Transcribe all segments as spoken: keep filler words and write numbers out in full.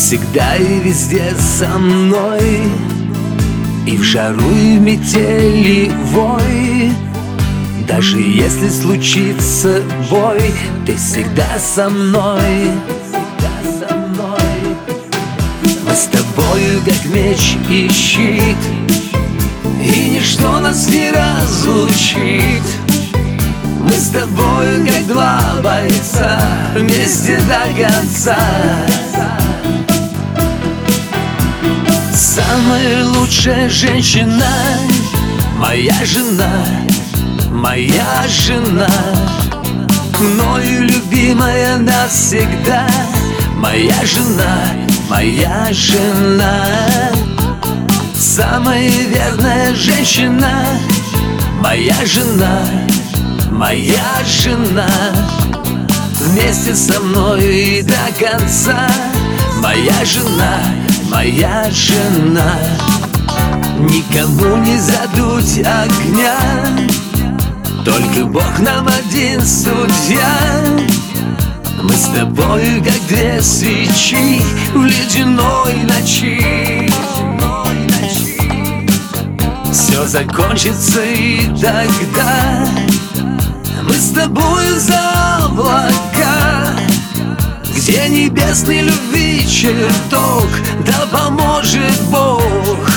всегда и везде со мной, и в жару, и в метели вой. Даже если случится бой, ты всегда со мной. Мы с тобою как меч и щит, и ничто нас не разлучит. Мы с тобою как два бойца, вместе до конца. Самая лучшая женщина, моя жена, моя жена, мною любимая навсегда. Моя жена, моя жена, самая верная женщина. Моя жена, моя жена, вместе со мной и до конца. Моя жена, моя жена, никому не задуть огня, только Бог нам один судья. Мы с тобою как две свечи в ледяной ночи. Все закончится, и тогда мы с тобою за облака, где небесной любви чертог, да поможет Бог.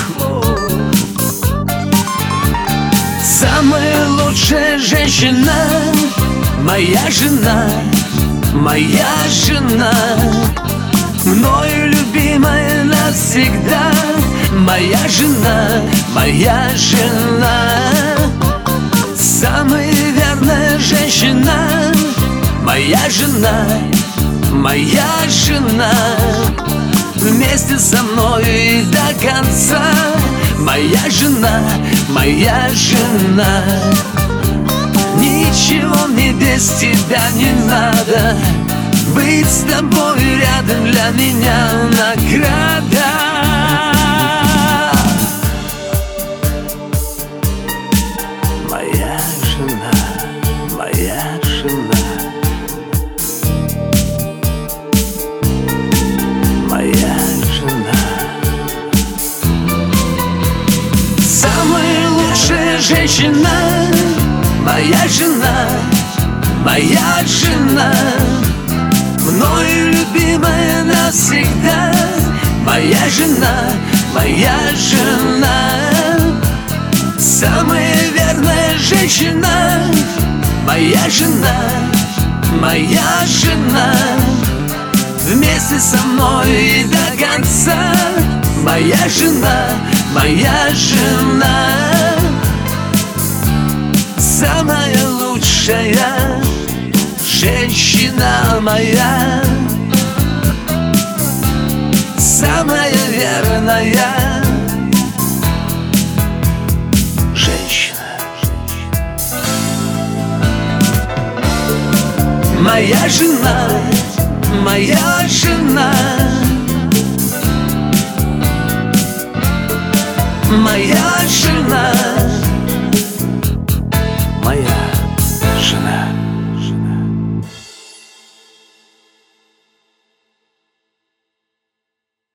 Самая лучшая женщина, моя жена, моя жена, мною любимая навсегда. Моя жена, моя жена, самая верная женщина. Моя жена, моя жена, вместе со мной и до конца. Моя жена, моя жена, ничего мне без тебя не надо. Быть с тобой рядом для меня награда. Моя жена, моя жена, моя жена, самая лучшая женщина. Моя жена, моя жена, мною любимая навсегда. Моя жена, моя жена, самая верная женщина. Моя жена, моя жена, вместе со мной и до конца. Моя жена, моя жена, самая лучшая женщина моя, самая верная женщина. Моя жена, моя жена, моя жена,